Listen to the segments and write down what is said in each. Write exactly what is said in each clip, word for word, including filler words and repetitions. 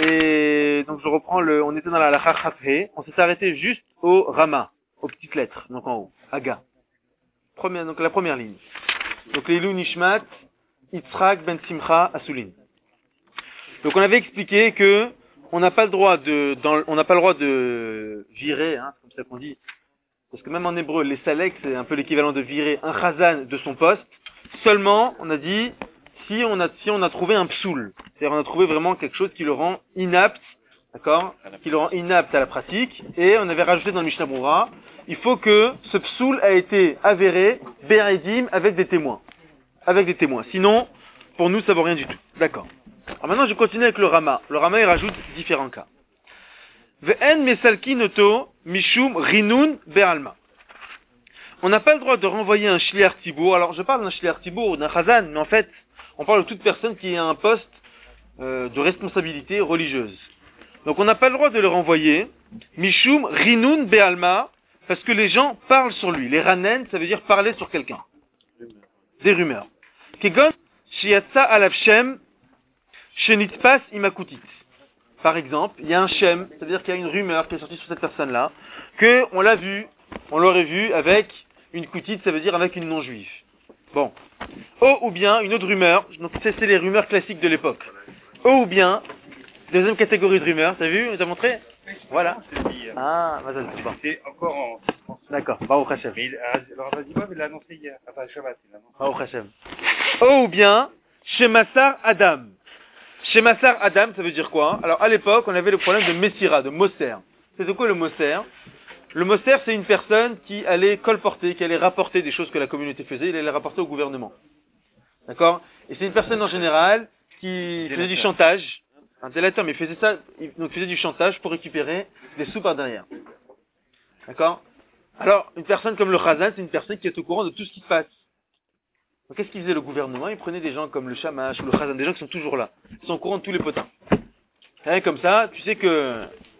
Et donc je reprends le, on était dans la halakha Chafé, on s'est arrêté juste au Rama, aux petites lettres, donc en haut, Aga. Première, donc la première ligne. Donc Leilou Nishmat, Yitzhak Ben Simcha Asoulin. Donc on avait expliqué que on n'a pas le droit de, dans, on n'a pas le droit de virer, hein, c'est comme ça qu'on dit. Parce que même en hébreu, les salek, c'est un peu l'équivalent de virer un chazan de son poste. Seulement, on a dit, si on a, si on a trouvé un psoul. C'est-à-dire, on a trouvé vraiment quelque chose qui le rend inapte, d'accord? Qui le rend inapte à la pratique. Et on avait rajouté dans le Mishnah Brura, il faut que ce psoul a été avéré, be'edim, avec des témoins. Avec des témoins. Sinon, pour nous, ça vaut rien du tout. D'accord. Alors maintenant, je continue avec le Rama. Le Rama, il rajoute différents cas. Ve'en mesalkin oto mishum rinun be'alma. On n'a pas le droit de renvoyer un shliach tibour. Alors, je parle d'un shliach tibour, d'un chazan, mais en fait, on parle de toute personne qui a un poste euh, de responsabilité religieuse. Donc, on n'a pas le droit de le renvoyer. Mishum rinun be'alma, parce que les gens parlent sur lui. Les ranen, ça veut dire parler sur quelqu'un. Des rumeurs. Kegon shiatsa alav shem shenitpas imakutit. Par exemple, il y a un shem, c'est-à-dire qu'il y a une rumeur qui est sortie sur cette personne-là, que on l'a vu, on l'aurait vu avec une koutite, ça veut dire avec une non-juive. Bon. Oh, ou bien, une autre rumeur, donc c'est, c'est les rumeurs classiques de l'époque. Oh, ou bien, deuxième catégorie de rumeurs, t'as vu, on t'a montré? Voilà. Ah, vas-y, c'est bon. C'est encore en... D'accord, Baruch Hashem. Mais il, alors, vas-y, moi, il l'a annoncé hier. Enfin, Shabbat, il l'a annoncé. Baruch Hashem. Oh, ou bien, Shemassar Adam. Shemassar Adam, ça veut dire quoi? Alors, à l'époque, on avait le problème de Messira, de Moser. C'est quoi le Moser? Le Moser, c'est une personne qui allait colporter, qui allait rapporter des choses que la communauté faisait, il allait les rapporter au gouvernement. D'accord? Et c'est une personne en général qui faisait du chantage, un délateur, mais il faisait ça, il, donc il faisait du chantage pour récupérer des sous par derrière. D'accord? Alors, une personne comme le Chazan, c'est une personne qui est au courant de tout ce qui se passe. Donc, qu'est-ce qu'il faisait le gouvernement? Il prenait des gens comme le Shamash ou le Chazan, des gens qui sont toujours là. Ils sont au courant de tous les potins. Et comme ça, tu sais que,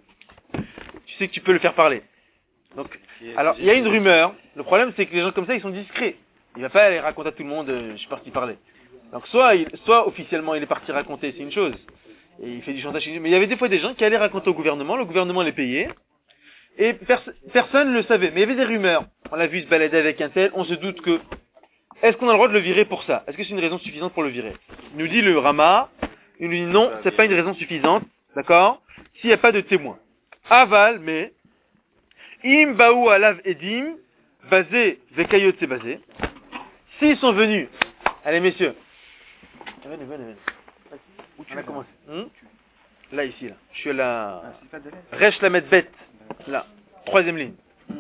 tu sais que tu peux le faire parler. Donc, alors, il y a une rumeur. Le problème, c'est que les gens comme ça, ils sont discrets. Il va pas aller raconter à tout le monde, euh, je suis parti parler. Donc, soit, il, soit officiellement, il est parti raconter, c'est une chose. Et il fait du chantage. Mais il y avait des fois des gens qui allaient raconter au gouvernement, le gouvernement les payait. Et pers- personne ne le savait. Mais il y avait des rumeurs. On l'a vu se balader avec un tel, on se doute que, est-ce qu'on a le droit de le virer pour ça? Est-ce que c'est une raison suffisante pour le virer? Il nous dit le Rama, il nous dit non, c'est pas une raison suffisante, d'accord? S'il n'y a pas de témoin. Aval, mais, im baou alav edim, basé, vekayot c'est basé. S'ils sont venus, allez messieurs, venez, venez, venez. Où tu as commencé? Hum? Là, ici, là. Je suis à la, Resh la bête. Là. Troisième ligne.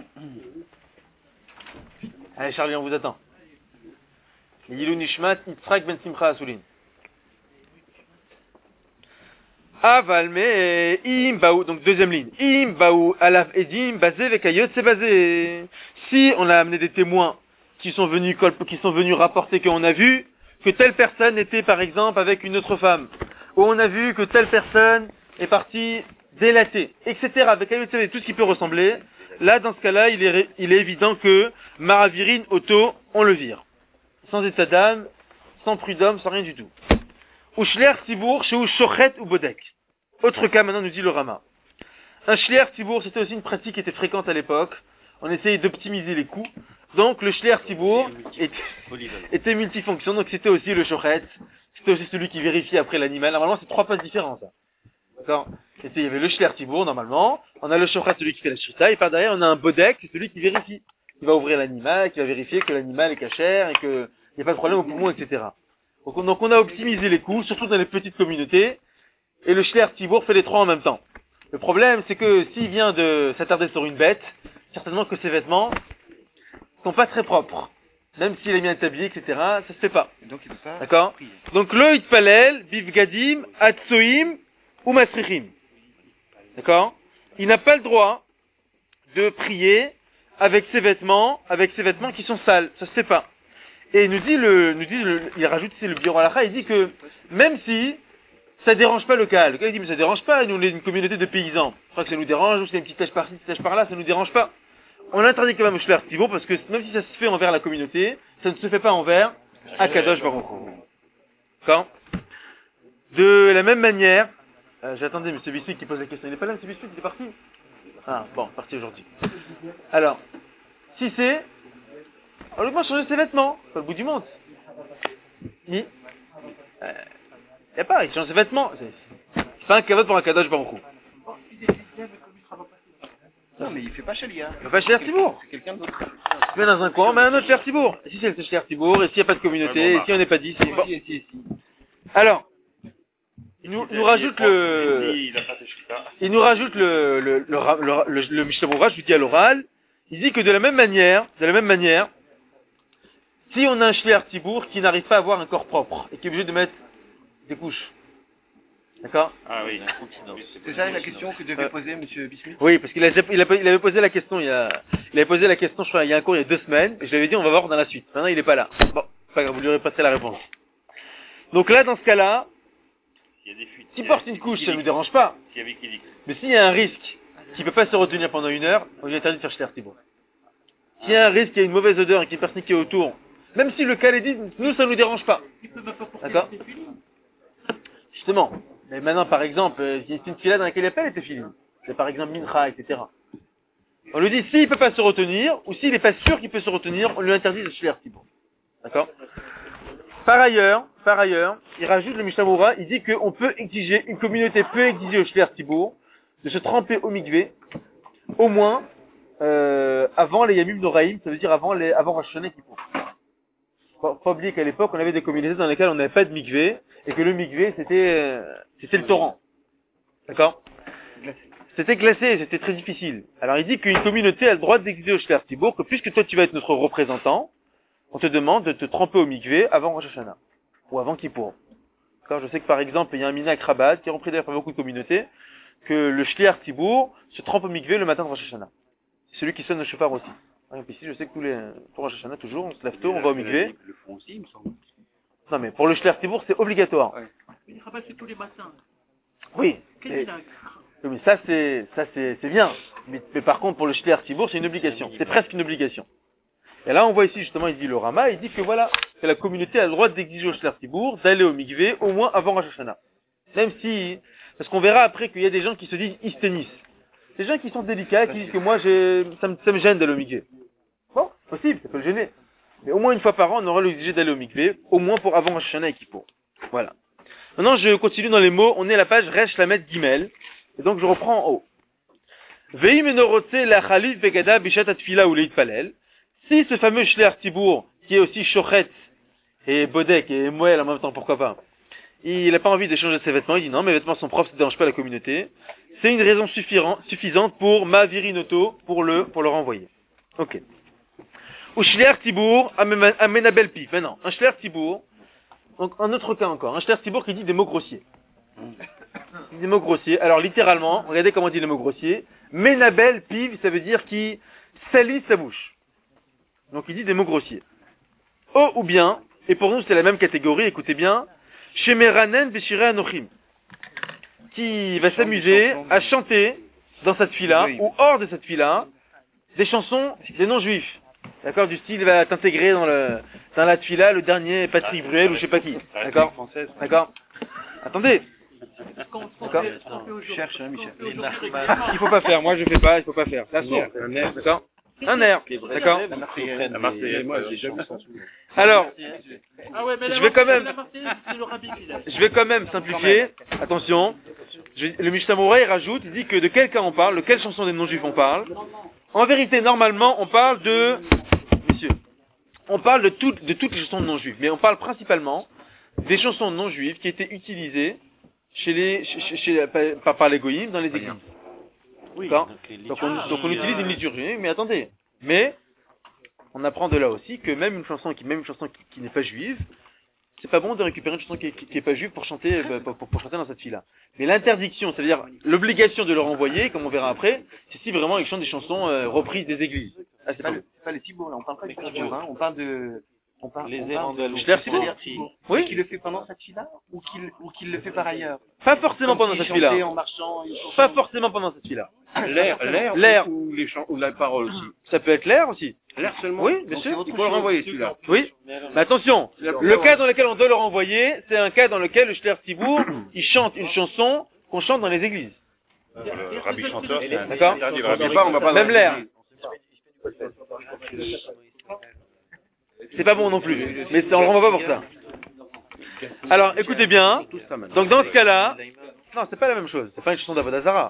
Allez, Charlie, on vous attend. Yilou Nishmat, Yitzhak Ben Simcha Asoulin. Aval me im baou, donc deuxième ligne. Im baou alaf edim basé vekayot c'est basé. Si on a amené des témoins qui sont venus qui sont venus rapporter qu'on a vu que telle personne était par exemple avec une autre femme, ou on a vu que telle personne est partie délatée, et cetera. Vekayot c'est tout ce qui peut ressembler. Là, dans ce cas-là, il est il est évident que Maravirin Auto, on le vire. Sans état d'âme, sans prud'homme, sans rien du tout. Ou shliach tibour, chez ou shochet ou bodek. Autre cas, maintenant, nous dit le Rama. Un shliach tibour, c'était aussi une pratique qui était fréquente à l'époque. On essayait d'optimiser les coûts. Donc, le shliach tibour était, était multifonction. Donc, c'était aussi le shochet. C'était aussi celui qui vérifie après l'animal. Normalement, c'est trois postes différents, ça. D'accord? C'était, il y avait le shliach tibour, normalement. On a le shochet, celui qui fait la shrita. Et par derrière, on a un bodek, c'est celui qui vérifie. Il va ouvrir l'animal, qui va vérifier que l'animal est cachère et qu'il n'y a pas de problème au poumon, et cetera. Donc, donc on a optimisé les coûts, surtout dans les petites communautés, et le shliach tibour fait les trois en même temps. Le problème, c'est que s'il vient de s'attarder sur une bête, certainement que ses vêtements sont pas très propres. Même s'il est bien habillé, et cetera, ça se fait pas. Donc, il ça. D'accord? Donc, le itpalel, bivgadim, atsoim, ou masrichim. D'accord? Il n'a pas le droit de prier avec ses vêtements, avec ses vêtements qui sont sales. Ça se fait pas. Et il nous dit le, nous dit le, il rajoute, c'est le Biur Halacha, il dit que, même si, ça dérange pas le cas. Le cas, il dit, mais ça dérange pas, nous, on est une communauté de paysans. Je crois que ça nous dérange, ou c'est une petite tâche par-ci, une petite tâche par-là, ça nous dérange pas. On interdit quand même au shliach tibour, parce que même si ça se fait envers la communauté, ça ne se fait pas envers Akadosh Baruch Hu. Quand? De la même manière, Euh, J'attendais M. Biscuit qui pose la question. Il n'est pas là, M. Biscuit, il est parti. Ah, bon, parti aujourd'hui. Alors, si c'est... On lui demande de changer ses vêtements. C'est pas le bout du monde. Il... Euh, y a pas, il change ses vêtements. C'est c'est pas un cavote pour un kadosh baruch hu. Non, mais il fait pas Chalia. Il fait pas Shliach Tibour. C'est quelqu'un d'autre. Tu mets dans un coin, on met un autre Shliach Tibour. Et si c'est le Shliach Tibour, et s'il n'y a pas de communauté, Ouais, bon, et si on n'est pas dit, c'est... Bon. Si, si, si. Alors, il nous, nous rajoute le... Il a pas fait Shliach. Il nous rajoute le, le, le, le, le, le Mishnah Berurah, je vous dis à l'oral, il dit que de la même manière, de la même manière, si on a un Shliach Tibour qui n'arrive pas à avoir un corps propre, et qui est obligé de mettre des couches, d'accord? Ah oui. C'est ça la question que devait Euh, poser M. Bismuth? Oui, parce qu'il a, il, a, il avait posé la question, il, a, il avait posé la question, je crois, il y a un cours il y a deux semaines, et je lui avais dit on va voir dans la suite. Maintenant il est pas là. Bon, pas grave, vous lui aurez passé la réponse. Donc là, dans ce cas-là, Il y a des fuites. s'il porte une couche, ça ne nous dérange pas. S'il y avait Kélix. Mais s'il y a un risque qu'il ne peut pas se retenir pendant une heure, on lui interdit de faire Shliach Tibour. S'il y a un risque qu'il y a une mauvaise odeur et qu'il y a une personne qui est autour, même si le cas est dit, nous ça ne nous dérange pas. D'accord? Justement. Mais maintenant, par exemple, euh, il y a une fila dans laquelle il n'y a pas les téfilines. C'est par exemple Mincha, et cetera. On lui dit, s'il ne peut pas se retenir, ou s'il n'est pas sûr qu'il peut se retenir, on lui interdit de Shliach Tibour. D'accord? Par ailleurs, par ailleurs, il rajoute le Mishnah Berurah, il dit qu'on peut exiger, une communauté peut exiger au Shliach Tibour de se tremper au mikvé, au moins, euh, avant les Yamim Noraïm, ça veut dire avant les, avant Rosh Hashanah Kippour. Faut pas oublier qu'à l'époque, on avait des communautés dans lesquelles on n'avait pas de mikvé, et que le mikvé, c'était, euh, c'était le torrent. D'accord? C'était glacé, c'était très difficile. Alors il dit qu'une communauté a le droit d'exiger au Shliach Tibour que puisque toi tu vas être notre représentant, on te demande de te tremper au mikvé avant Rosh Hashanah. Ou avant Kippour. D'accord? Je sais que par exemple, il y a un Minak Rabat qui est repris d'ailleurs par beaucoup de communautés, que le Shliach Tibour se trempe au mikvé le matin de Rosh Hashanah. C'est celui qui sonne le shofar aussi. Par exemple, ici, je sais que tous les, pour Rosh Hashanah, toujours, on se lève tôt, on va au mikvé. Le font aussi, il me semble. Non mais pour le Shliach Tibour, c'est obligatoire. Ouais. Il rabat c'est tous les matins. Oui. Quel Et- milagre. oui, mais ça c'est, ça c'est, c'est bien. Mais, mais par contre, pour le Shliach Tibour, c'est une obligation. C'est presque une obligation. Et là, on voit ici, justement, il dit le Rama, il dit que voilà, que la communauté a le droit d'exiger au Shliach Tibour d'aller au mikvé au moins avant Rosh Hashanah. Même si, parce qu'on verra après qu'il y a des gens qui se disent istenis. Des gens qui sont délicats, qui disent que moi, j'ai, ça me, ça me gêne d'aller au mikvé. Bon, possible, ça peut le gêner. Mais au moins une fois par an, on aura l'obligé d'aller au mikvé, au moins pour avant Rosh Hashanah et Kippour. Voilà. Maintenant, je continue dans les mots. On est à la page Resh Lamed Gimel. Et donc, je reprends en haut. Vehi menorotse la chalif begada bishat atfila ou leitpalel. Si ce fameux Shliach Tibour, qui est aussi Shochet et Bodek et Moël en même temps, pourquoi pas, il n'a pas envie d'échanger ses vêtements, il dit non, mes vêtements sont propres, ça ne dérange pas la communauté. C'est une raison suffisante pour ma virinoto, pour le, pour le renvoyer. Ok. Ou Shliach Tibour, amenabel pif. Maintenant, un Shliach Tibour, donc un autre cas encore, un Shliach Tibour qui dit des mots grossiers. Il dit des mots grossiers. Alors littéralement, regardez comment dit les mots grossiers. Menabel piv, ça veut dire qui salit sa bouche. Donc il dit des mots grossiers. Oh ou bien, et pour nous c'est la même catégorie, écoutez bien, Shemeranen Beshirei Anochim, qui va s'amuser à chanter dans cette fila ou hors de cette fila des chansons des non-juifs. D'accord, du style il va t'intégrer dans le dans la tfila, le dernier Patrick Bruel ou je sais pas qui. D'accord, d'accord. Attendez. D'accord. Cherche, hein, Michel. Il faut pas faire, moi je fais pas, il faut pas faire. C'est sourd. D'accord. Un air. D'accord. La Marseillaise. La Marseillaise, moi, j'ai jamais entendu. Alors, Ah ouais, mais je vais quand même, la Marseillaise, c'est le rabbi qui l'a. je vais quand même simplifier. Attention. Je- le Mishnah Berurah, il rajoute, il dit que de quel cas on parle, de quelle chanson des non-juifs on parle. En vérité, normalement, on parle de, messieurs, on parle de toutes, de toutes les chansons de non-juifs, mais on parle principalement des chansons non-juives qui étaient utilisées chez les, chez, chez, chez- par, par les goïms dans les églises. Oui. D'accord. Donc on, donc on utilise une liturgie, mais attendez. Mais, on apprend de là aussi que même une chanson qui, même une chanson qui, qui n'est pas juive, c'est pas bon de récupérer une chanson qui, qui, qui est pas juive pour chanter, euh, pour, pour, pour chanter dans cette fille-là. Mais l'interdiction, c'est-à-dire l'obligation de le renvoyer, comme on verra après, c'est si vraiment ils chantent des chansons euh, reprises des églises. Ah, c'est C'est pas pas, le. le- c'est pas les Thibault, là. On parle pas du Thibault, hein. On parle de... On parle, Les on airs parle andalous. de- Schler Thibault. Schler Thibault. Oui. Et qu'il le fait pendant cette fille-là ou qu'il ou qu'il le fait par ailleurs. Pas forcément Comme pendant s'il cette chantait fille-là. en marchant. il chantait Pas en- forcément pendant cette fille-là. L'air, l'air, L'air. ou les chants, ou la parole aussi. Ça peut être l'air aussi. L'air seulement. Oui, bien Donc, sûr. Il faut le renvoyer celui-là. Oui. Mais attention, le cas dans lequel on doit le renvoyer, c'est un cas dans lequel le Shler Tibour, il chante une chanson qu'on chante dans les églises. Le Rabbi chanteur, c'est un D'accord. interdit. Le On Rabbi va pas, on va pas Même dans- l'air. C'est pas bon non plus, mais c'est- on le renvoie pas pour ça. Alors, écoutez bien. Tout ça, maintenant. Donc dans ce cas-là, non, c'est pas la même chose. C'est pas une chanson d'Avodazara.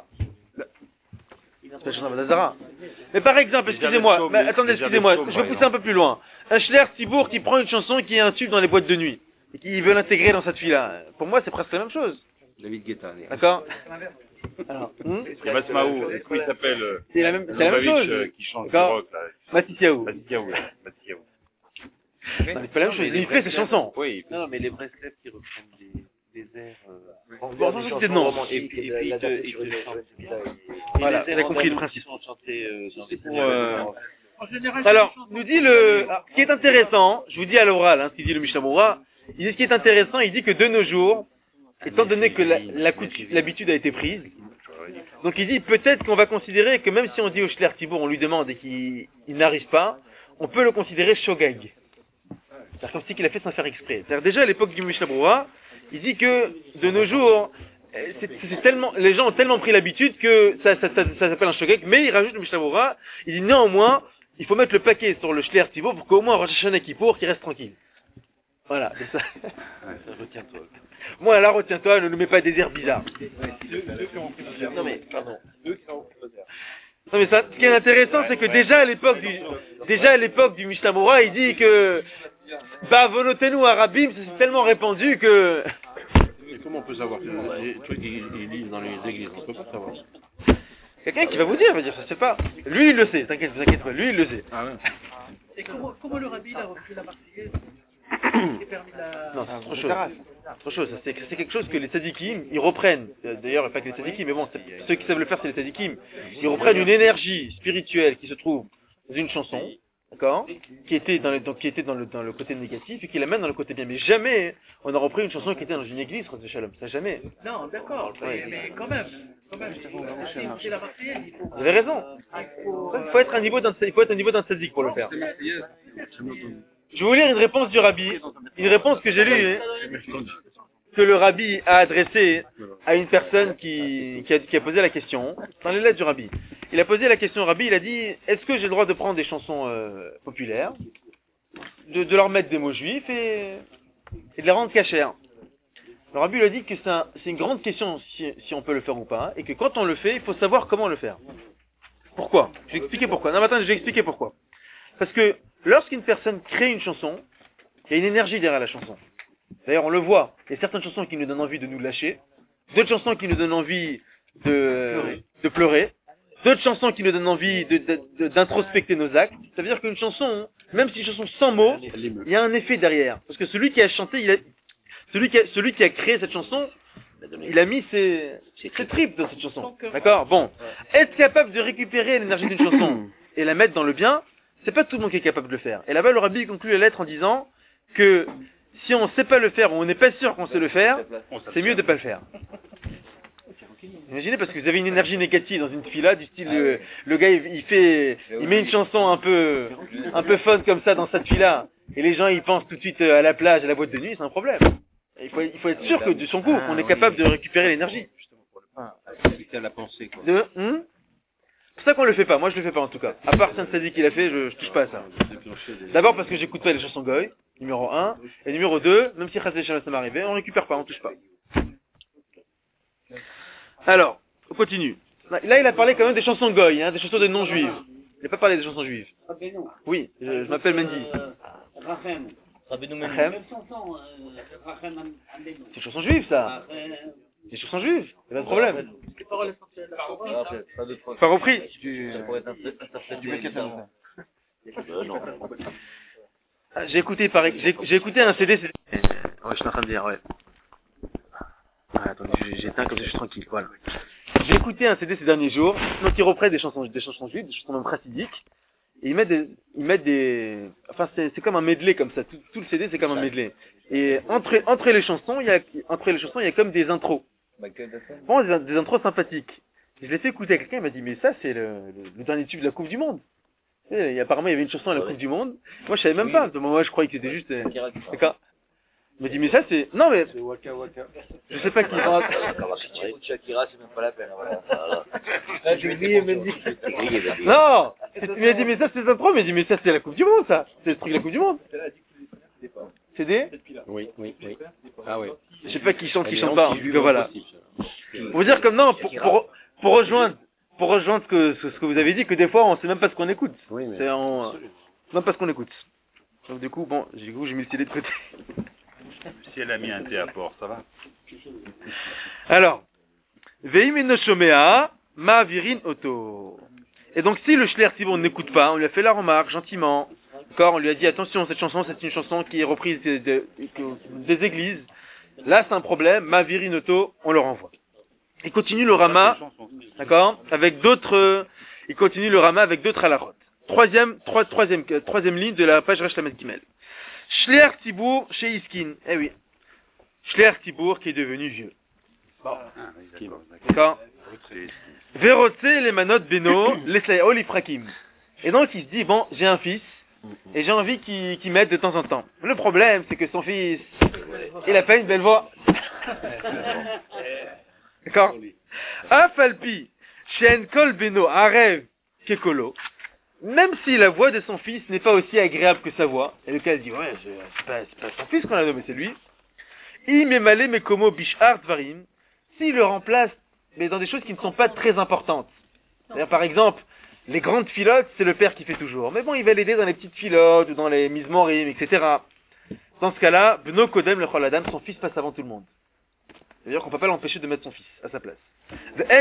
C'est pas une chanson d'Avodazara. Mais par exemple, excusez-moi, mais attendez, excusez-moi, je vais pousser un peu plus loin. Un Schler Tibour qui prend une chanson qui est un tube dans les boîtes de nuit et qui veut l'intégrer dans cette fille-là. Pour moi, c'est presque la même chose. David Guetta. D'accord. Alors, hmm Et Masmaou, est-ce qu'il s'appelle euh, c'est la même, c'est la même Lubavitch, chose. euh, qui chante du D'accord. rock, là. Matisiaou. Mathiaou, là. Mathiaou. Non, mais c'est pas la même chose. Il fait ses chansons. Oui. Non, non, mais les Breslev qui reprennent des, des airs. Euh, Bon, bon, ça, c'est non. et puis, et puis ils te, ils te chantent. Voilà, Et les on a airs compris le andalous principe. qui sont chantés, euh, dans les Pour, euh, En général, c'est Alors, des chansons. nous dit le, alors, ce qui est intéressant, je vous dis à l'oral, hein, ce qu'il dit le Mishnah Moura, il dit ce qui est intéressant, il dit que de nos jours, étant donné que la- la coutu- l'habitude a été prise, donc il dit peut-être qu'on va considérer que même si on dit au Schler Tibour, on lui demande et qu'il il n'arrive pas, on peut le considérer shogag. C'est-à-dire comme si qu'il a fait sans faire exprès. C'est-à-dire déjà à l'époque du Mishnah Moura, il dit que de nos jours, euh, c'est, c'est tellement, les gens ont tellement pris l'habitude que ça, ça, ça, ça s'appelle un shogeg, mais il rajoute le Mishnah Moura, il dit néanmoins, il faut mettre le paquet sur le Schler Tibour pour qu'au moins Rosh Hashanah Kippour qu'il reste tranquille. Voilà, c'est ça. Retiens-toi. Moi là, retiens-toi, ne nous mets pas des airs bizarres. Non, mais, pardon. Non mais ça, ce qui est intéressant, c'est que déjà à l'époque du, déjà à l'époque du Mishnah Moura, il dit que, bah, volotenu arabim, c'est tellement répandu que, Et comment on peut savoir que les trucs ils, ils lisent dans les églises? On peut pas savoir. quelqu'un qui va vous dire, va dire, je sais pas. Lui, il le sait, t'inquiète, t'inquiète pas, lui, il le sait. Ah ouais. Et comment, comment le rabbi il a repris la Marseillaise et permis la... Non, c'est autre chose. C'est autre chose. C'est, c'est quelque chose que les tzadikim, ils reprennent. Euh, D'ailleurs, pas que les tzadikim, mais bon, c'est- ceux qui savent le faire, c'est les tzadikim. Ils reprennent une énergie spirituelle qui se trouve dans une chanson, d'accord, qui était dans le, donc, qui était dans le, dans le côté négatif et qui l'amène dans le côté bien. Mais jamais on a repris une chanson qui était dans une église, Chas Shalom. Ça jamais. Non, d'accord, Ouais. mais, mais quand même, quand même, c'est c'est la Marseillaise, il faut... Vous avez raison. Il faut, Il faut être un niveau d'un, il faut être un niveau d'un tzadik pour le faire. Je vais vous lire une réponse du rabbi, une réponse que j'ai lue, hein, que le rabbi a adressée à une personne qui, qui, a, qui a posé la question, dans les lettres du rabbi. Il a posé la question au rabbi, il a dit, est-ce que j'ai le droit de prendre des chansons euh, populaires, de, de leur mettre des mots juifs et, et de les rendre cachères? Le rabbi lui a dit que c'est, un- c'est une grande question si, si on peut le faire ou pas, et que quand on le fait, il faut savoir comment le faire. Pourquoi? Je vais expliquer pourquoi. Non, mais attends, je vais expliquer pourquoi. Parce que lorsqu'une personne crée une chanson, il y a une énergie derrière la chanson. D'ailleurs, on le voit. Il y a certaines chansons qui nous donnent envie de nous lâcher, d'autres chansons qui nous donnent envie de, de pleurer, d'autres chansons qui nous donnent envie de- de- de- d'introspecter nos actes. Ça veut dire qu'une chanson, même si une chanson sans mots, il y a un effet derrière. Parce que celui qui a chanté, il a, celui qui a, celui qui a créé cette chanson, il a mis ses, ses tripes dans cette chanson. D'accord? Bon. Être capable de récupérer l'énergie d'une chanson et la mettre dans le bien, c'est pas tout le monde qui est capable de le faire. Et là-bas, le rabbi conclut la lettre en disant que si on sait pas le faire ou on n'est pas sûr qu'on sait le faire, c'est mieux de pas le faire. Imaginez, parce que vous avez une énergie négative dans une fila, du style, le, le gars, il, il fait, il met une chanson un peu, un peu fun comme ça dans cette fila, et les gens, ils pensent tout de suite à la plage, à la boîte de nuit, c'est un problème. Il faut, il faut être sûr que de son coup, qu'on est capable de récupérer l'énergie. C'est à la pensée, quoi. De, hmm c'est pour ça qu'on le fait pas. Moi, je le fais pas en tout cas. À part Saint Sadi qui l'a fait, je, je touche pas à ça. D'abord parce que j'écoute pas les chansons goy, numéro un, et numéro deux, même si Chazé Shalom ça m'arrivait, on récupère pas, on touche pas. Alors, on continue. Là, il a parlé quand même des chansons goy, hein, des chansons des non-juives. Il n'a pas parlé des chansons juives. Oui, je, je m'appelle Mendy. Rachem. Rabbeinu Rachem. Même chanson, euh, Rachem Abenu. C'est une chanson juive, ça. Rachem. C'est une chanson juive. Il n'y a pas de problème. Les paroles essentielles de la Torah. Ah, pas de fois. Pas repris. Ça pourrait être interprété différemment. Euh, non. Ah, J'ai écouté, pareil, j'ai, j'ai écouté un C D. c'est- Euh, ouais, je suis en train de dire, ouais. Ah, attendez, j'ai, j'ai éteint comme ça, je suis tranquille, voilà. J'ai écouté un C D ces derniers jours, donc ils reprennent des chansons, des chansons juives, des chansons même chassidiques, et ils mettent des, ils mettent des, enfin c'est, c'est comme un medley comme ça, tout, tout le C D c'est comme un medley. Et entre, entre les chansons, il y a, entre les chansons, il y a comme des intros. Bon, des, des intros sympathiques. Et je l'ai fait écouter à quelqu'un, il m'a dit, mais ça c'est le, le, le dernier tube de la Coupe du Monde. Et, et apparemment il y avait une chanson à la Ah ouais. Coupe du Monde. Moi je savais même Oui. pas, moi je croyais que c'était juste, euh, d'accord. Il me dit, mais ça c'est... Non mais... C'est Waka Waka. Je sais pas qui... Shakira, c'est même pas la peine. Voilà. Non. Il m'a dit, mais ça c'est intro. Il m'a dit, mais ça c'est la Coupe du Monde, ça. C'est le truc de la Coupe du Monde. C'est des... Oui, oui, oui. Ah oui. Je sais pas qui chante, qui Elle est chante pas. En tout cas, voilà. anti-juive. Pour vous dire comme non, pour, pour, pour rejoindre, pour rejoindre ce que, ce, ce que vous avez dit, que des fois on sait même pas ce qu'on écoute. Oui, mais... C'est en, même pas ce qu'on écoute. Donc du coup, bon, du coup, j'ai mis le stylet de côté. Si elle a mis un thé à port, ça va. Alors, Veim eno shomea, ma virin auto. Et donc si le Shler Tzibor n'écoute pas, on lui a fait la remarque gentiment. D'accord, on lui a dit attention, cette chanson, c'est une chanson qui est reprise des, des, des églises. Là, c'est un problème. Ma virin auto, on le renvoie. Il continue le Rama, d'accord, avec d'autres. Euh, il continue le Rama avec d'autres halachot. Troisième, trois, troisième, euh, troisième ligne de la page Resh Lamed Gimel. Shler Tzibor chez Iskin. Eh oui. Shler Tzibor qui est devenu vieux. Ah, oui, d'accord. D'accord. Verotse les manot beno, les slayao l'ifrakim. Et donc il se dit, bon, j'ai un fils, et j'ai envie qu'il qu'il m'aide de temps en temps. Le problème, c'est que son fils, il a pas une belle voix. D'accord. Afalpi, shen kol beno, arev, kekolo. Même si la voix de son fils n'est pas aussi agréable que sa voix, et le cas dit, ouais, c'est pas, c'est pas son fils qu'on a nommé, c'est lui. Imemale mekomo bishar dvarim, s'il le remplace, mais dans des choses qui ne sont pas très importantes. C'est-à-dire, par exemple, les grandes filotes, c'est le père qui fait toujours. Mais bon, il va l'aider dans les petites filotes, ou dans les mises morim, et cetera. Dans ce cas-là, Bno Kodem le Chol Adam, son fils passe avant tout le monde. C'est-à-dire qu'on ne peut pas l'empêcher de mettre son fils à sa place. Et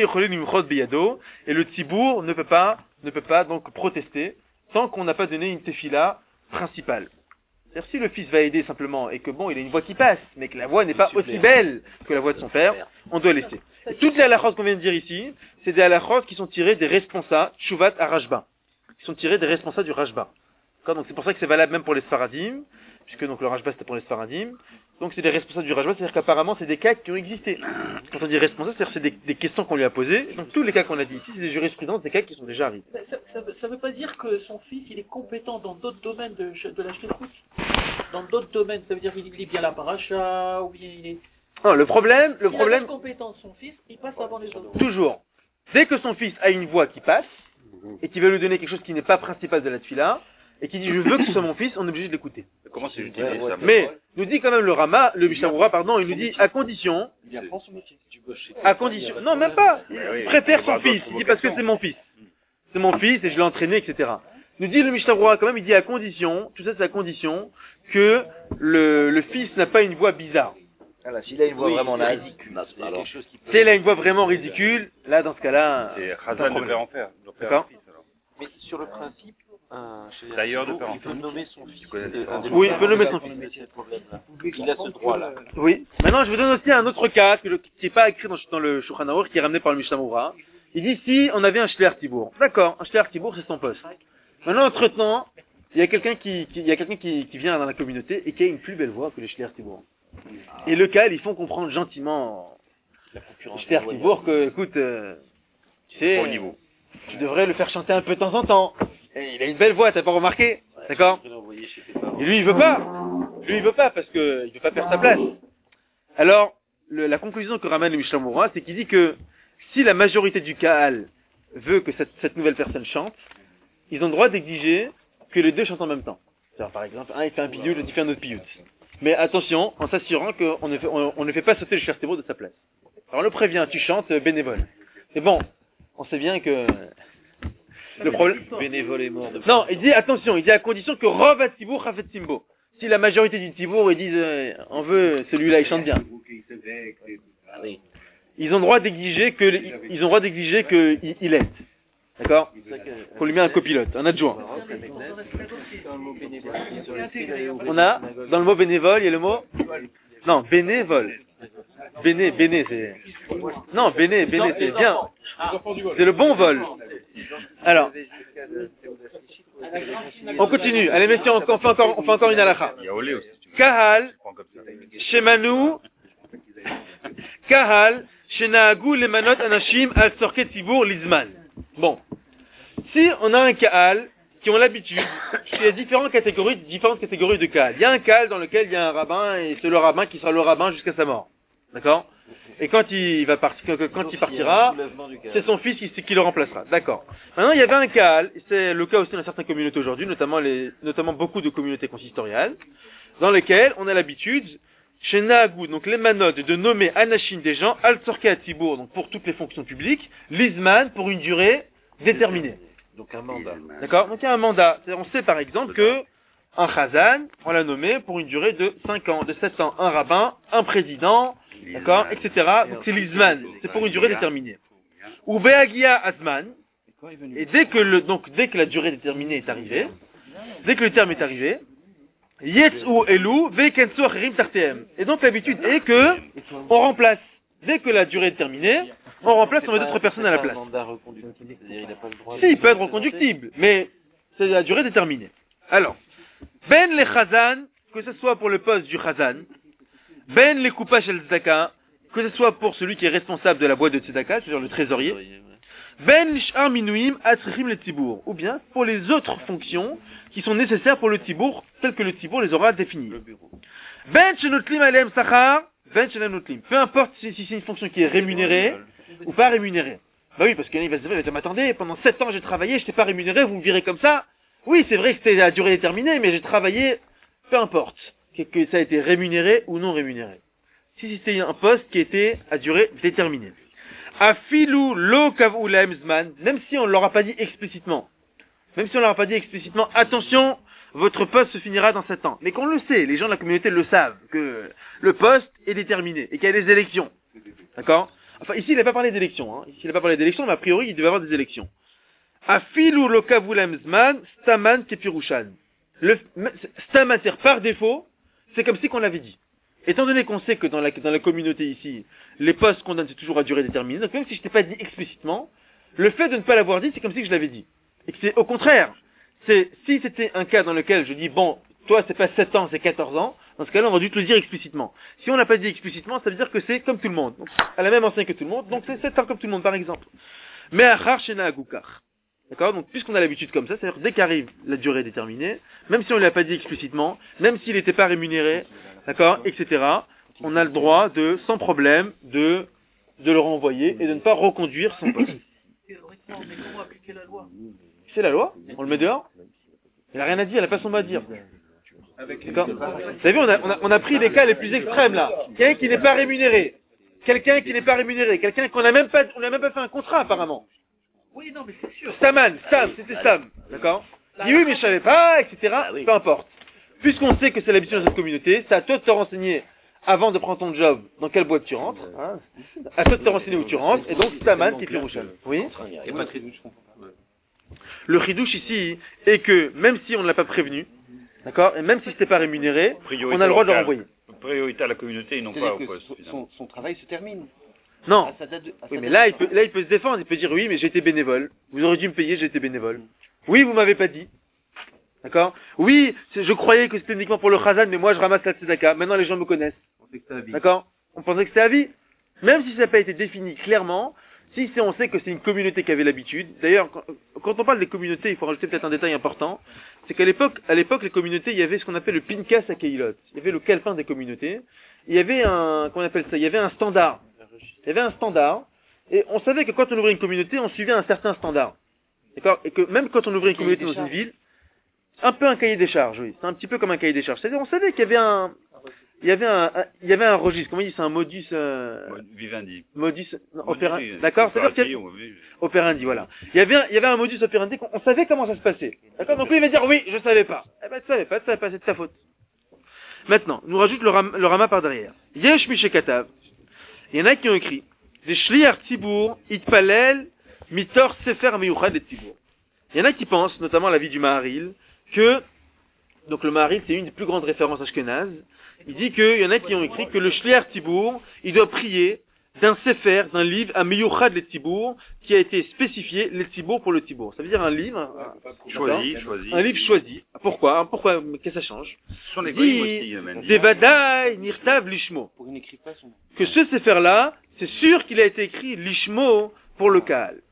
le Tzibour ne peut pas, ne peut pas donc protester tant qu'on n'a pas donné une tefila principale. C'est-à-dire si le fils va aider simplement et que bon, il a une voix qui passe, mais que la voix n'est pas aussi belle que la voix de son père, on doit laisser. Et toutes les halachos qu'on vient de dire ici, c'est des halachos qui sont tirés des responsables Tshuvat à Rashba, qui sont tirés des responsables du Rashba. Donc c'est pour ça que c'est valable même pour les Sfaradim, puisque donc le Rashba c'était pour les Sfaradim. Donc c'est des responsables du Rashba, c'est-à-dire qu'apparemment c'est des cas qui ont existé. Quand on dit responsable, c'est-à-dire que c'est des, des questions qu'on lui a posées. Donc tous les cas qu'on a dit ici, c'est des jurisprudences, des cas qui sont déjà arrivés. Ça, ça, ça, ça veut pas dire que son fils, il est compétent dans d'autres domaines de, de la shlichut. Dans d'autres domaines, ça veut dire qu'il lit bien la paracha, ou bien il est... Non, le problème, le il problème, a pas de compétence, son fils, il passe avant les autres. toujours, dès que son fils a une voix qui passe, et qui veut lui donner quelque chose qui n'est pas principal de la tefila, et qui dit je veux que ce soit mon fils, on est obligé de l'écouter. Comment c'est utilisé ça? Mais, nous dit quand même le Rama, le Mishnah pardon, il nous dit à condition, Il apprend son métier. Tu bosses chez à condition, non même pas, il oui, préfère il son va fils, d'autres il dit parce que c'est mon fils. C'est mon fils et je l'ai entraîné, et cetera. Nous dit le Mishnah quand même, il dit à condition, tout ça c'est à condition, que le, le fils n'a pas une voix bizarre. Voilà, s'il a une voix Oui, vraiment c'est naze, ridicule. c'est quelque chose qui peut... Si elle a une voix vraiment ridicule, là dans ce cas-là, C'est pas de Khazan de problème. faire en faire. de faire D'accord. un fils, alors. Mais sur le principe, un chez D'ailleurs, de Thibaut, faire en il peut sorte. nommer son fils. Tu connais Euh, ça. un des Oui, il moments peut nommer où son il a fils. ce problème-là. Il a ce droit-là. Oui. Maintenant, je vous donne aussi un autre cas que le- qui n'est pas écrit dans, dans le Shulchan Aruch, qui est ramené par le Mishnah Moura. Il dit si on avait un Shler Tibour. D'accord, un Shler Tibour, c'est son poste. Maintenant, entre-temps, il y a quelqu'un qui, qui- il y a quelqu'un qui, qui vient dans la communauté et qui a une plus belle voix que le Shler Tibour. Et lequel, ils font comprendre gentiment le Shler Tibour que, écoute, euh, tu sais, Au niveau. tu devrais le faire chanter un peu de temps en temps. Et il a une belle voix, t'as pas remarqué? D'accord? Et lui, il veut pas. Lui, il veut pas parce que il veut pas perdre sa place. Alors, le- la conclusion que ramène le Mishnah Moura, c'est qu'il dit que si la majorité du Kaal veut que cette, cette nouvelle personne chante, ils ont le droit d'exiger que les deux chantent en même temps. C'est-à-dire, par exemple, un il fait un piyut, l'autre il fait un autre piyut. Mais attention, en s'assurant qu'on ne fait, on, on ne fait pas sauter le Shler Tibour de sa place. Alors on le prévient, tu chantes euh, bénévole. Mais bon, on sait bien que le problème... Bénévole est mort. Non, il dit attention, il dit à condition que Rov Tibour Chafet Simbo. Si la majorité du Tibour, ils disent euh, on veut celui-là, il chante bien. Ils ont droit d'exiger que ils ont droit d'exiger que il, il aide. D'accord? Qu'on lui met un copilote, un adjoint. On a dans le mot bénévole, il y a le mot non, bénévole. Béné, béné, c'est non, béné, béné, c'est bien. C'est le bon vol. Alors, on continue. Allez, messieurs, on fait encore, on fait encore une halakha. Il y a Olé aussi. tu veux. Kahal, Je prends comme ça. Shemanu, Kahal, Shenahagu, Lemanot, Anashim, Al Sorket Tibour, Lizman. Bon. Si on a un Kahal qui ont l'habitude, il y a différentes catégories, différentes catégories de Kahal. Il y a un Kahal dans lequel il y a un rabbin et c'est le rabbin qui sera le rabbin jusqu'à sa mort. D'accord? Et quand il va partir, quand, quand il partira, c'est son fils qui, qui le remplacera. D'accord. Maintenant, il y avait un Kahal, c'est le cas aussi dans certaines communautés aujourd'hui, notamment les, notamment beaucoup de communautés consistoriales, dans lesquelles on a l'habitude, chez Nahagou, donc les manotes, de nommer Anachim des gens, Al-Tzorke Atibour, donc pour toutes les fonctions publiques, Lizman pour une durée déterminée. Donc un mandat. D'accord? Donc il y a un mandat. C'est-à-dire, on sait par exemple que un Chazan, on l'a nommé pour une durée de cinq ans, de sept ans, un rabbin, un président, d'accord, et cetera. Donc c'est l'Izman, c'est pour une durée déterminée. Ou Be'agia Azman, et dès que le, donc dès que la durée déterminée est arrivée, dès que le terme est arrivé, Yetsu Elu Ve'kensu Acherim Tartehem. Et donc l'habitude est que on remplace, dès que la durée est terminée, on remplace, on met d'autres personnes à la place. Si, il peut être reconductible, mais c'est la durée déterminée. Alors, Ben les Chazan, que ce soit pour le poste du Chazan, Ben les Koupash el Tzedaka, que ce soit pour celui qui est responsable de la boîte de Tzedaka, c'est-à-dire le trésorier, Ben l'Ishar Minuim Atzrichim le Tibour, ou bien pour les autres fonctions qui sont nécessaires pour le Tibour, telles que le Tibour les aura définies. Ben Shenotlim Alem Sachar, Ben Shenotlim. Peu importe si, si c'est une fonction qui est rémunérée ou pas rémunérée. Bah oui, parce qu'il va se dire, il va dire, mais attendez, pendant sept ans j'ai travaillé, je t'ai pas rémunéré, vous me virez comme ça. Oui, c'est vrai que c'était la durée déterminée, mais j'ai travaillé, peu importe, que, que ça a été rémunéré ou non rémunéré. Si c'était un poste qui était à durée déterminée. Afilu lo kavu lahem zman, même si on ne l'aura pas dit explicitement. Même si on ne l'aura pas dit explicitement, attention, votre poste se finira dans sept ans. Mais qu'on le sait, les gens de la communauté le savent, que le poste est déterminé, et qu'il y a des élections. D'accord? Enfin, ici, il n'a pas parlé d'élections, hein. Ici, il n'a pas parlé d'élections, mais a priori, il devait y avoir des élections. Afilu lo kavu lahem zman, staman kepirushan. Le, staman, c'est par défaut, c'est comme si qu'on l'avait dit. Étant donné qu'on sait que dans la, dans la communauté ici, les postes qu'on donne c'est toujours à durée déterminée, donc même si je t'ai pas dit explicitement, le fait de ne pas l'avoir dit, c'est comme si je l'avais dit. Et que c'est au contraire. C'est, si c'était un cas dans lequel je dis, bon, toi c'est pas sept ans, c'est quatorze ans, dans ce cas-là, on va dû te le dire explicitement. Si on l'a pas dit explicitement, ça veut dire que c'est comme tout le monde. Donc, à la même enseigne que tout le monde, donc c'est sept ans comme tout le monde, par exemple. Mais achar shena agukar. D'accord? Donc, puisqu'on a l'habitude comme ça, c'est-à-dire dès qu'arrive la durée déterminée, même si on ne l'a pas dit explicitement, même s'il n'était pas rémunéré, d'accord, et cetera, on a le droit de, sans problème, de, de le renvoyer et de ne pas reconduire son poste. Théoriquement, mais comment appliquer la loi? C'est la loi? On le met dehors? Elle n'a rien à dire, elle n'a pas son mot à dire. D'accord? Vous avez vu, on a, on a, on a pris les cas les plus extrêmes, là. Quelqu'un qui n'est pas rémunéré. Quelqu'un qui n'est pas rémunéré. Quelqu'un qu'on n'a même pas, on n'a même pas fait un contrat, apparemment. Oui, non, mais c'est sûr. Staman, Stam, c'était Stam. D'accord? Dis oui, mais je savais pas, et cetera. Peu importe. Puisqu'on sait que c'est l'habitude de cette communauté, c'est à toi de te renseigner avant de prendre ton job dans quelle boîte tu rentres. Hein, à toi de te renseigner où tu rentres. Et donc, Staman qui est Pirushan. Oui? Le chidouche ici est que même si on ne l'a pas prévenu, d'accord, et même si c'était pas rémunéré, Priorité on a le droit de le locale. renvoyer. Priorité à la communauté et non pas C'est-à-dire au que poste. son, finalement. son travail se termine. Non. À sa date de- à sa Oui, mais date là, de il peut, fin. là, il peut se défendre. Il peut dire oui, mais j'ai été bénévole. Vous auriez dû me payer, j'ai été bénévole. Oui, vous m'avez pas dit. D'accord? Oui, c'est- je croyais que c'était uniquement pour le Chazan, mais moi, je ramasse la tzedaka. Maintenant, les gens me connaissent. D'accord? On pensait que c'était à vie. Même si ça n'a pas été défini clairement, si c'est, on sait que c'est une communauté qui avait l'habitude. D'ailleurs, quand, quand on parle des communautés, il faut rajouter peut-être un détail important. C'est qu'à l'époque, à l'époque, les communautés, il y avait ce qu'on appelle le Pinkas à Keilot. Il y avait le calepin des communautés. Il y avait un, comment on appelle ça? Il y avait un standard. Il y avait un standard. Et on savait que quand on ouvrait une communauté, on suivait un certain standard. D'accord? Et que même quand on ouvrait une communauté dans une ville, un peu un cahier des charges, oui. C'est un petit peu comme un cahier des charges. C'est-à-dire, on savait qu'il y avait un, il y avait un, un- il y avait un registre. Comment on dit? C'est un modus, euh, Vivendi. modus, non, Modus, operandi. oui. D'accord? C'est-à-dire qu'il y a- Operandi, oui. operandi, voilà. Il y avait un, il y avait un modus operandi, qu'on- on savait comment ça se passait. D'accord? Donc lui, il va dire, oui, je savais pas. Eh ben, tu savais pas, tu savais pas, c'est de ta faute. Maintenant, nous rajoute le, ram, le rama par derrière. Yesh Mishekatav. Il y en a qui ont écrit, des Shliar Tzibour, Itpalel, Mitor Sefer Meyuchad et Tzibour. Il y en a qui pensent, notamment à la vie du Maharil, que, donc le Maharil, c'est une des plus grandes références ashkénazes. Il dit qu'il y en a qui ont écrit que le Shliar Tzibour, il doit prier d'un Sefer, d'un livre, à Meyuchad le Tzibour, qui a été spécifié, le Tzibour pour le Tzibour. Ça veut dire un livre, un- Choisi, d'accord choisi. un livre choisi. Pourquoi? Pourquoi? Qu'est-ce que ça change? Ce sont les goyim Dit, aussi, euh, Mendy. Devadaï, Nirtav, Lishmo. Pour une écriture, son... Que ce Sefer-là, c'est sûr qu'il a été écrit Lishmo pour le Kaal.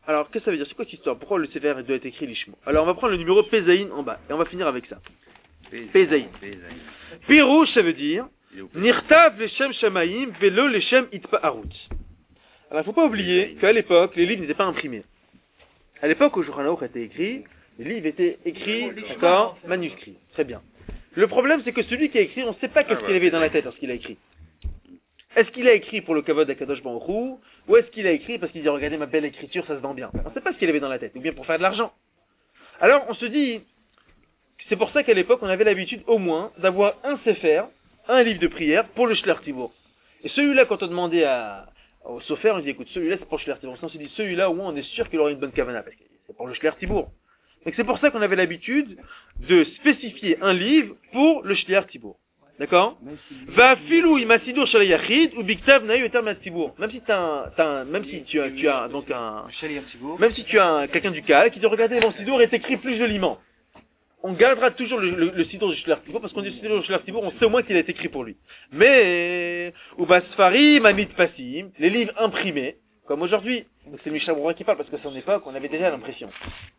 Alors, qu'est-ce que ça veut dire? C'est quoi cette histoire? Pourquoi le Sefer doit être écrit Lishmo? Alors, on va prendre le numéro Pezaïn en bas, et on va finir avec ça. Pezaïn. Pirouche, ça veut dire Nirtav Leshem Shamaim Velo Leshem Itpa'arut. Alors, il ne faut pas oublier qu'à l'époque, les livres n'étaient pas imprimés. À l'époque où Shulchan Aruch était écrit, les livres étaient écrits, d'accord, manuscrits. Très bien. Le problème, c'est que celui qui a écrit, on ne sait pas qu'est-ce qu'il avait dans la tête lorsqu'il a écrit. Est-ce qu'il a écrit pour le kavod d'Akadosh Baruch Hu, ou est-ce qu'il a écrit parce qu'il dit regardez ma belle écriture, ça se vend bien. On ne sait pas ce qu'il avait dans la tête, ou bien pour faire de l'argent. Alors, on se dit, c'est pour ça qu'à l'époque, on avait l'habitude au moins d'avoir un sefer, un livre de prière pour le Shler Tibour. Et celui-là, quand on demandait à, au sofer, on dit écoute, celui-là c'est pour le Shler Tibour. On s'est dit celui-là, au moins, on est sûr qu'il aura une bonne kavana, parce que c'est pour le Shler Tibour. Donc c'est pour ça qu'on avait l'habitude de spécifier un livre pour le Shler Tibour. D'accord? Va filou imasidur shel yachid ou biktav naïu etar matzibour. Même si t'as un, t'as un, même si tu as, tu as donc un, même si tu as un, quelqu'un du Kaal qui te regardait mon sidour est écrit plus joliment. On gardera toujours le, le, le sidour du Shler Tibour parce qu'on dit le sidour du Shler Tibour, on sait au moins qu'il a été écrit pour lui. Mais ou basfari mamit pasim, les livres imprimés, comme aujourd'hui. Donc c'est Mishnah Berurah qui parle parce que c'est son époque, on avait déjà l'impression.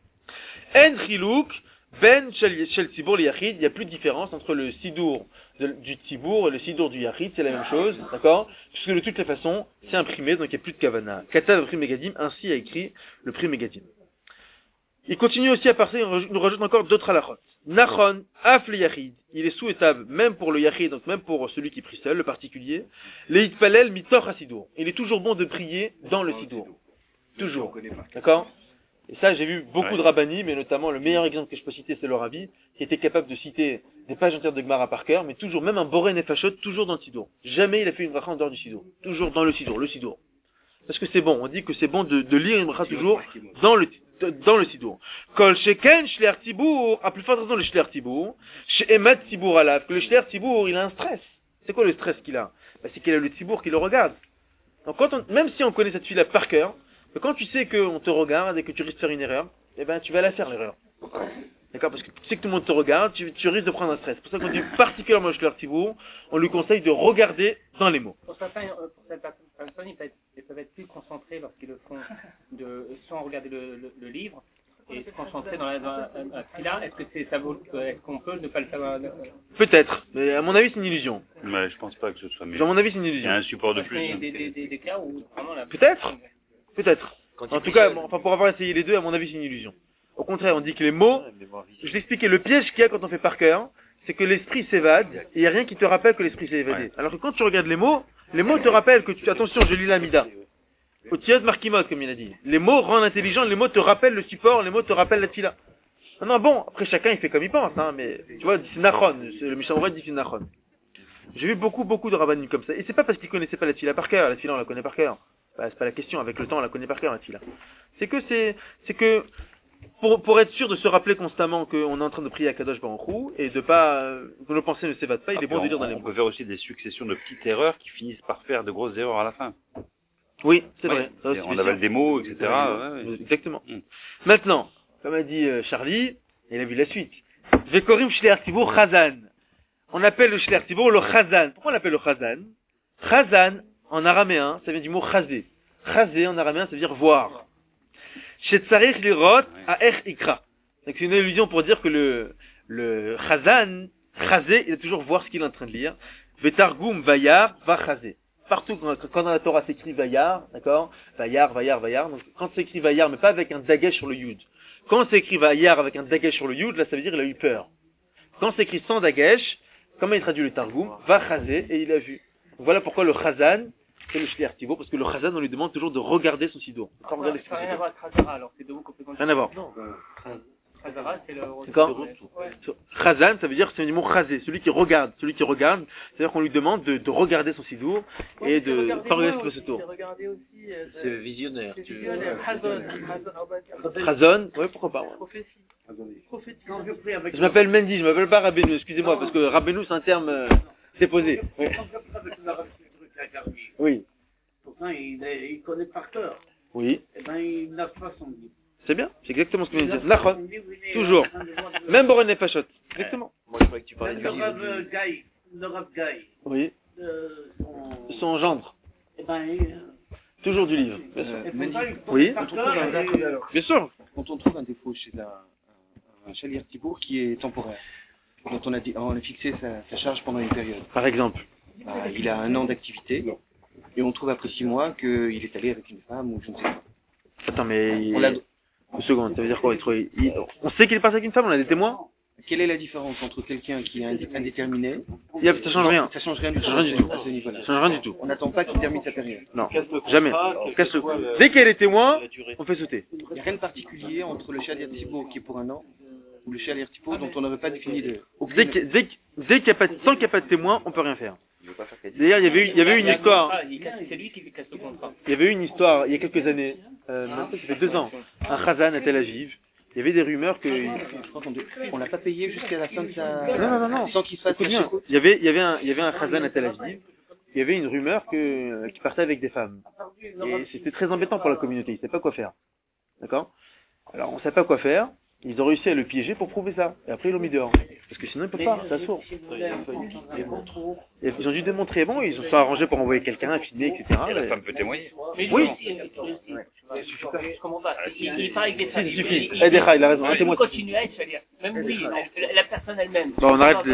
En chilouk ben shel tibour li yachid, il n'y a plus de différence entre le sidour de, du tibour et le sidour du yachid, c'est la même chose, d'accord? Puisque de toutes les façons, c'est imprimé, donc il n'y a plus de kavana. Katav Pri Megadim, ainsi a écrit le Pri Megadim. Il continue aussi à passer, il nous rajoute encore d'autres halachot. Nachon, af le yachid, il est souhaitable, même pour le yachid, donc même pour celui qui prie seul, le particulier, le hitpalel mitoch hasidour. Il est toujours bon de prier dans le sidour. Toujours. D'accord? Et ça, j'ai vu beaucoup ouais. de rabbanim, mais notamment le meilleur exemple que je peux citer, c'est le Rabbi, qui était capable de citer des pages entières de Gemara par cœur, mais toujours, même un Boré Nefashot, toujours dans le Sidour. Jamais il a fait une bracha en dehors du Sidour. Toujours dans le Sidour, le Sidour. Parce que c'est bon, on dit que c'est bon de, de lire une bracha toujours dans le, dans le Sidour. Kol sheken shler tibour, à plus forte raison le shler tibour, chez Emad tibour alav, que le shler tibour, il a un stress. C'est quoi le stress qu'il a? Bah, c'est qu'il a le tibour qui le regarde. Donc quand on, même si on connaît cette fille-là par cœur, mais quand tu sais qu'on te regarde et que tu risques de faire une erreur, eh ben tu vas la faire l'erreur. D'accord? Parce que tu sais que tout le monde te regarde, tu, tu risques de prendre un stress. C'est pour ça qu'on dit particulièrement au Shler Tibour, on lui conseille de regarder dans les mots. Pour certaines personnes, ils peuvent, ils peuvent être plus concentrés lorsqu'ils le font, de, sans regarder le, le, le livre, et se concentrer dans la, dans la, la fila. Est-ce que c'est, ça vaut, est-ce qu'on peut ne pas le faire? Peut-être, mais à mon avis c'est une illusion. Mais je pense pas que ce soit mieux. À mon avis c'est une Il y illusion. a un support de plus. Il y a des, des, des, des cas où vraiment la... Peut-être. Peut-être. En tout cas, bon, enfin, pour avoir essayé les deux, à mon avis, c'est une illusion. Au contraire, on dit que les mots, je l'expliquais, le piège qu'il y a quand on fait par cœur, c'est que l'esprit s'évade, et il n'y a rien qui te rappelle que l'esprit s'est évadé. Ouais. Alors que quand tu regardes les mots, les mots te rappellent que tu, attention, je lis l'Amida. Au Tiaz Markimot, comme il a dit. Les mots rendent intelligent, les mots te rappellent le support, les mots te rappellent la tfila. Non, non, bon, après chacun il fait comme il pense, hein, mais, tu vois, c'est Nachon, le Mishnah Berurah dit c'est Nachon. J'ai vu beaucoup, beaucoup de rabbanim comme ça, et c'est pas parce qu'ils connaissaient pas la tfila par cœur, la tfila on la connaît par cœur. Bah, c'est pas la question, avec le temps on la connaît par cœur la tfila. C'est que c'est, c'est que, pour, pour être sûr de se rappeler constamment qu'on est en train de prier à Kadosh Baruch Hu, et de pas, euh, que nos pensées ne s'évadent pas, il est bon de dire dans les mots. On peut faire aussi des successions de petites erreurs qui finissent par faire de grosses erreurs à la fin. Oui, c'est ouais, vrai. Ça aussi, on avale des mots, et cetera. Ouais, ouais. Exactement. Mm. Maintenant, comme a dit euh, Charlie, il a vu la suite. Vekorim Shler Tibour Chazan. On appelle le Shler Tibour le Chazan. Pourquoi on l'appelle le Chazan? Chazan, en araméen, ça vient du mot chazé. Chazé, en araméen, ça veut dire voir. Shetzarich lirot aer ikra. Donc c'est une allusion pour dire que le, le Chazan, chazé, il a toujours voir ce qu'il est en train de lire. Vetargum vayar va chazé. Partout, quand, quand dans la Torah s'écrit vayar, d'accord? Vayar, vayar, vayar. Donc quand c'est écrit vayar, mais pas avec un dagesh sur le yud. Quand c'est écrit vayar avec un dagesh sur le yud, là ça veut dire qu'il a eu peur. Quand c'est écrit sans dagesh, comment il traduit le Targum? Va chazé, et il a vu. Donc voilà pourquoi le Chazan, c'est le Shler Tibour, parce que le Chazan, on lui demande toujours de regarder son sidour. Ça n'a rien à voir avec Chazara, alors c'est de vous complètement Rien à voir. Non, Chazara, c'est le... D'accord? Chazan, ça veut dire, c'est du mot chazé, celui qui regarde, celui qui regarde, c'est-à-dire qu'on lui demande de, de regarder son sidour et de s'organiser ce tour. C'est visionnaire. C'est visionnaire. Chazon. Chazon, ouais, pourquoi pas. Ouais. Prophétie. Prophétie. Je m'appelle Mendy, je m'appelle pas Rabbeinu, excusez-moi, parce que Rabbeinu c'est un terme euh, déposé. Oui. Oui. Pourtant, il, il connaît par cœur. Oui. Eh ben, il n'a pas son livre. C'est bien, c'est exactement ce que vient de dire. Nachon, toujours. Même Boron Nefashot. Exactement. Moi, je croyais que tu parlais de Le livre Rav du... Gaï, le Rav Gaï, Oui. euh, son... Son gendre. Eh ben, il- Toujours du livre. Euh, Et Mehdi, pourtant, il Oui. connaît par cœur et- Bien sûr. quand on trouve un défaut chez un, un, un chalier Thibault qui est temporaire, dont on a, dit, on a fixé sa, sa charge pendant une période, Par exemple. bah, il a un an d'activité, et on trouve après six mois qu'il est allé avec une femme ou je ne sais pas. Attends, mais... On l'a- Une seconde, ça veut dire quoi il trouve- il- On sait qu'il est parti avec une femme, on a des témoins. Quelle est la différence entre quelqu'un qui est indé- indéterminé? Il y a- Ça change rien. Ça change rien du Ça change rien du tout. à ce niveau-là. Ça change rien du tout. On n'attend pas qu'il termine sa période. Non, jamais. Casse le- Dès qu'il y a les témoins, on fait sauter. Il n'y a rien de particulier entre le chalier Thibault qui est pour un an ou le chalier Thibault dont on n'aurait pas défini de... Dès qu'il dès qu'il- dès qu'il y a pas de- tant qu'il n'y a pas de témoins, on peut rien faire. D'ailleurs, il y avait eu, il y avait eu une histoire. C'est lui qui casse le contrat. Il y avait eu une histoire il y a quelques années. Euh, maintenant, ça fait deux ans. Un Khazan à Tel Aviv. Il y avait des rumeurs que. Je crois qu'on de- on l'a pas payé jusqu'à la fin de sa... Non, non, non, non. Sans qu'il fasse Écoute la bien. choucroute. Il y avait, il y avait un, il y avait un Khazan à Tel Aviv. Il y avait une rumeur que, qu'il partait avec des femmes. Et c'était très embêtant pour la communauté. Ils ne savaient pas quoi faire. D'accord? Alors, on ne savait pas quoi faire. Ils ont réussi à le piéger pour prouver ça. Et après, ils l'ont mis dehors. Parce que sinon, ils ne peuvent pas. C'est sourd. Et ils ont dû démontrer. Bon, ils se sont arrangés pour envoyer quelqu'un à filmer, et cetera. Et la Et- femme peut témoigner. Mais Oui. lui aussi, il suffit pas. Comment ça il, il parle avec des Si, femmes. ça suffit. Il- Eh, Decha, il a raison. Un il témoin. continue à être, c'est-à-dire, même lui, la, la personne elle-même. Bon, on arrête.